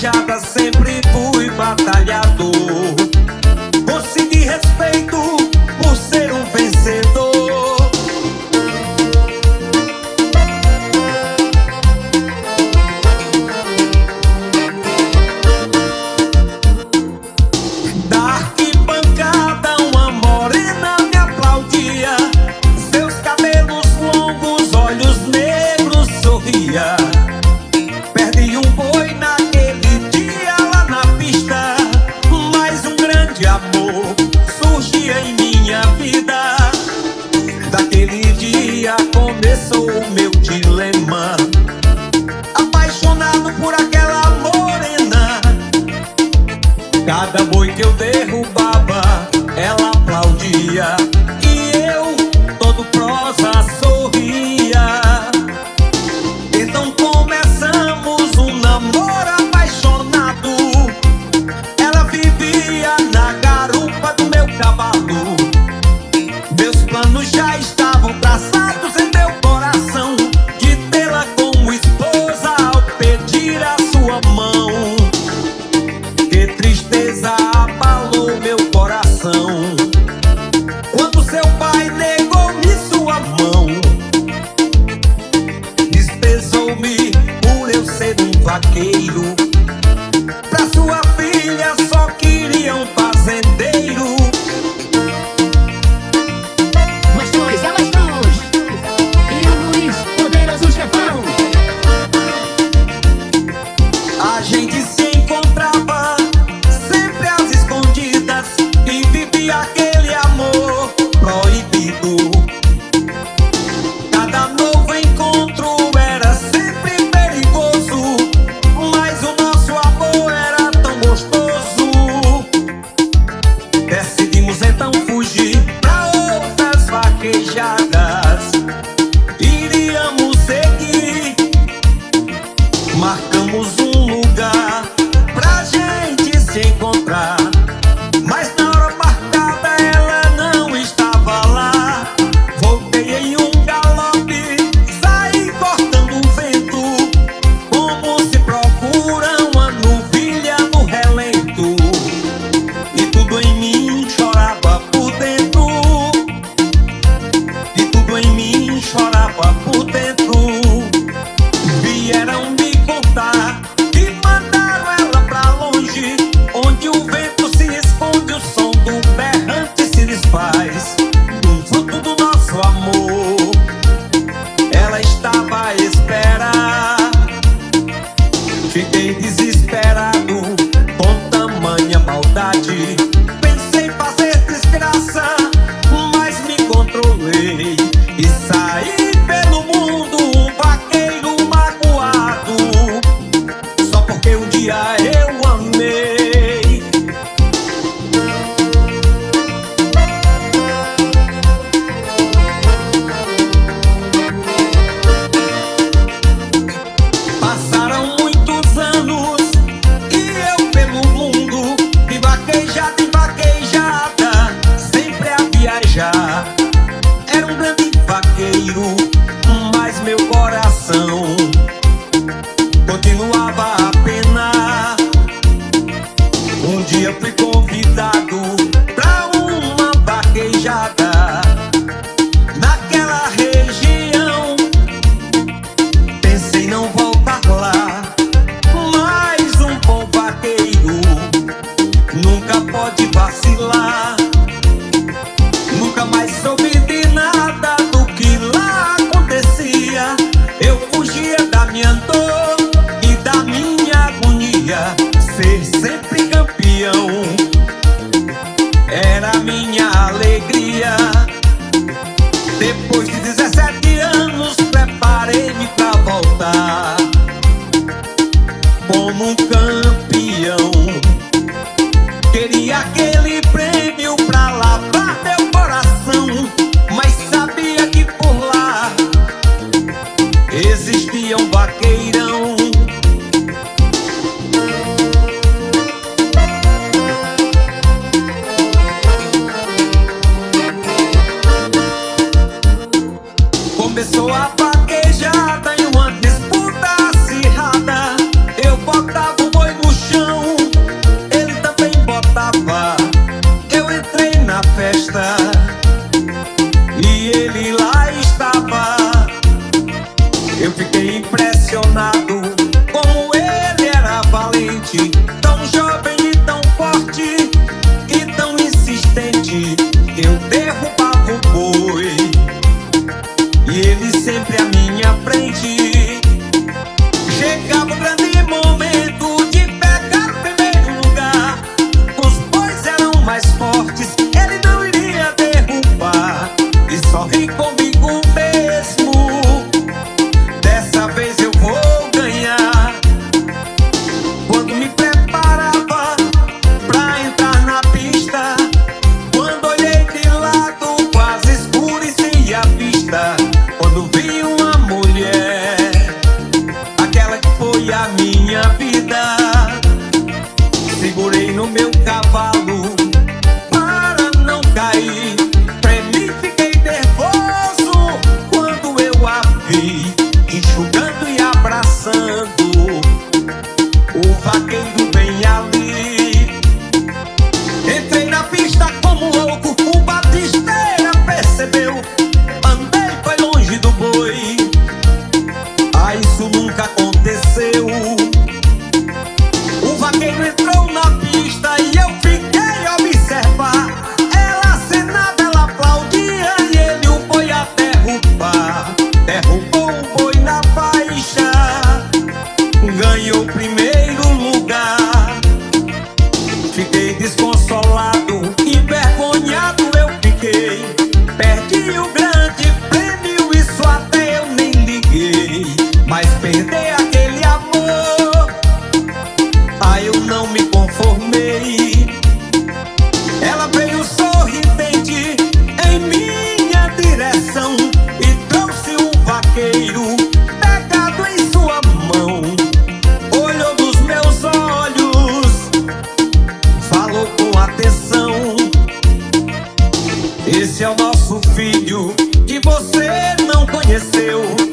vaquejada sempre fui batalhador. Consegui respeito por ser um vencedor. Da arquibancada uma morena me aplaudia, seus cabelos longos, olhos negros sorria. Perdi um boi naquele dia lá na pista, mas um grande amor surgia em minha vida. Daquele dia começou o meu dilema, apaixonado por aquela morena. Cada boi que eu derrubava, ela aplaudia, e eu, todo prosa, sorria. Então começamos um namoro apaixonado. Ela vivia na garupa do meu cavalo. Meus planos já estavam traçados em meu coração, de tê-la como esposa ao pedir a sua mão. Que tristeza abalou meu coração quando seu pai negou-me sua mão. Desprezou-me por eu ser um vaqueiro. Pra sua filha só queria um fazendeiro. Mais dois, é mais dois. E o Luiz, poderoso chefão. A gente se encontrava sempre às escondidas e vivia aquele amor proibido. Cada novo encontro era sempre perigoso, mas o nosso amor era tão gostoso. Decidimos então fugir pra outras vaquejadas. Iríamos seguir, marcamos um lugar pra gente se encontrar, mas na hora marcada ela não estava lá. Voltei em um galope, saí cortando o vento, como se procura uma novilha no relento. E tudo em mim chorava por dentro, e tudo em mim chorava por dentro. Vieram me contar que mandaram ela pra longe, onde o vento se esconde, o som do berrante se desfaz. Um fruto do nosso amor, ela estava à espera. Fiquei desesperado com tamanha maldade. Pensei em fazer desgraça, mas me controlei e saí pelo mundo um vaqueiro magoado, só porque um dia eu amei. Passaram muitos anos e eu pelo mundo, de vaquejada em vaquejada, sempre a viajar. Era um grande vaqueiro, mas meu coração continuava a penar. Um dia fui convidado pra uma vaquejada naquela região. Pensei em não voltar lá, mas um bom vaqueiro nunca pode vacilar. Nunca mais soube de nada do que lá acontecia. Eu fugia da minha dor e da minha agonia. Ser sempre campeão era minha alegria. Depois de 17 anos preparei-me pra voltar como um campeão. Queria aquele prêmio pra lavar meu coração, mas sabia que por lá existia um vaqueirão. Começou a vaquejada em uma disputa acirrada. Eu botava o boi no festa e ele lá estava. Eu fiquei impressionado como ele era valente, tão jovem e tão forte e tão insistente. Eu derrubava o boi e ele sempre à minha frente. Chegava o grande momento de pegar o primeiro lugar. Os bois eram mais fortes, ele não iria derrubar. E sorri comigo mesmo, dessa vez eu vou ganhar. Quando me preparava pra entrar na pista, quando olhei de lado quase escurecia a vista. Quando vi uma mulher, aquela que foi a minha vida, segurei no meu cavalo para não cair. Tremi, fiquei nervoso quando eu a vi, enxugando e abraçando o vaqueiro bem ali. Entrei na pista como louco, o batisteira percebeu. Andei, foi longe do boi, ah, isso nunca aconteceu. O vaqueiro entrou na pista e eu fiquei a observar. Ela acenava, ela aplaudia e ele o boi a derrubar. Derrubou o boi na faixa, ganhou o primeiro lugar. Fiquei desconsolado, envergonhado eu fiquei. Perdi o grande prêmio, isso até eu nem liguei. Mas perder aquele amor, ah, eu não me conformei. Ela veio sorridente em minha direção e trouxe um vaqueiro pegado em sua mão. Olhou nos meus olhos, falou com atenção: esse é o nosso filho que você não conheceu.